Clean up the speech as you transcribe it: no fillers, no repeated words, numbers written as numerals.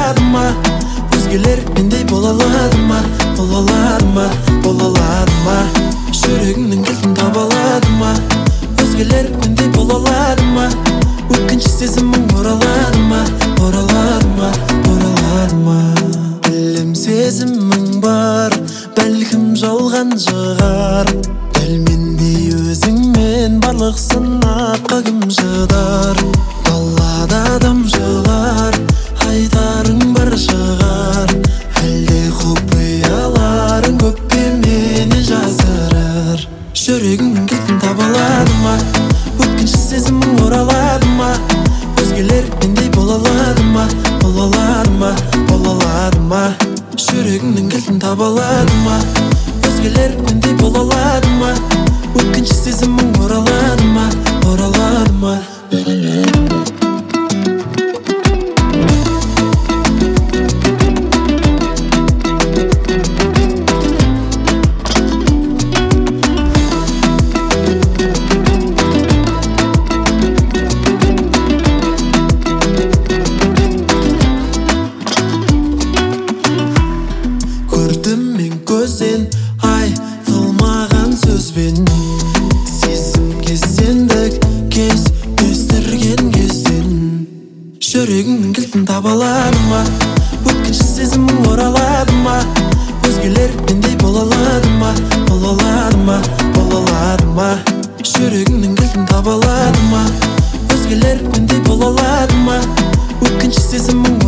алады ма? Өзгелер мендей бола алады ма? Бола алады ма? Бола алады ма? Жүрегіңнің кілтін таба алады ма? Өзгелер мендей бола алады ма? Өткінші сезімің оралады ма? Оралады ма? Оралады ма? Білем сезімің бар, бәлкім жалған шығар. Дәл мендей өзіңмен барлық сынаққа кім шыдар? Далада адам жылар, айтарың бар шығар. Әлде құпияларың көп пе мені жасырар? Жүрегіңнің кілтін таба алады ма? Өткінші сезімің оралады ма? Өзгелер мендей бола алады ма? Бола алады ма? Бола алады ма? Жүрегіңнің кілтін таба алады ма? Өзгелер мендей бола алады ма? Өткінші сезімің оралады ма? Оралады ма? Көрдім мен көзден айтылмаған сөзбен, сезімге сендік кез өстірген кезден. Жүрегіңнің кілтін таба алады ма? Өткінші сезімің оралады ма? Өзгелер мендей бола алады ма? Бола алады ма? Бола алады ма? Жүрегіңнің кілтін таба алады ма? Өзгелер мендей бола алады ма? Өткінші сезімің